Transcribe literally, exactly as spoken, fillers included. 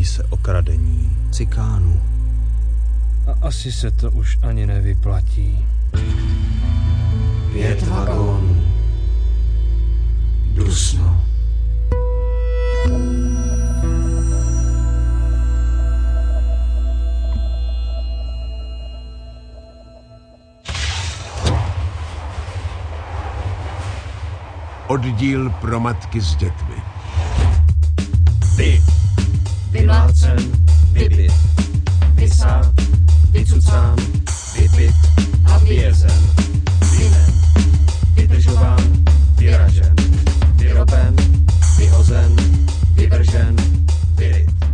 se okradení cikánů. A asi se to už ani nevyplatí. Pět vagónů. Dusno. Oddíl pro matky s dětmi. Vy. Vymlácen, vybit. Vysát, vycucán, vypit a vyjezen. Vynen, vydržován, vyražen. Vyroben, vyhozen, vyvržen, vyryt.